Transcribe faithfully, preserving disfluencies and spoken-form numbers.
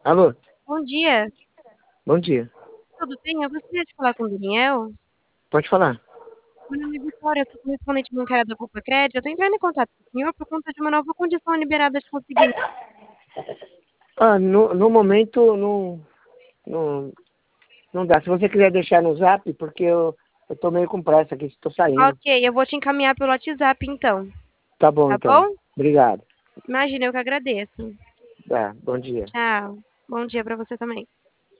Alô, Bom dia, bom dia. tudo bem? Eu gostaria de falar com o Daniel. Pode falar. Meu nome é Vitória, eu sou correspondente bancária da Copa Crédito. Eu estou entrando em contato com o senhor por conta de uma nova condição liberada de consignado. Ah, no, no momento não, não, não dá. Se você quiser deixar no zap, porque eu, eu tô meio com pressa aqui, estou saindo. Ok, eu vou te encaminhar pelo WhatsApp então, Tá bom, tá então. bom? Obrigado. Imagina, eu que agradeço. Tá, bom dia. Tchau. Bom dia para você também.